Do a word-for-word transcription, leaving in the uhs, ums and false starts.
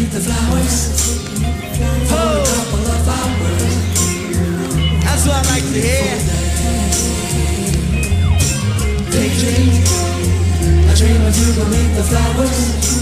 beneath the flowers for a couple of hours. That's what I like to hear. Daydream, I dream of you beneath the flowers.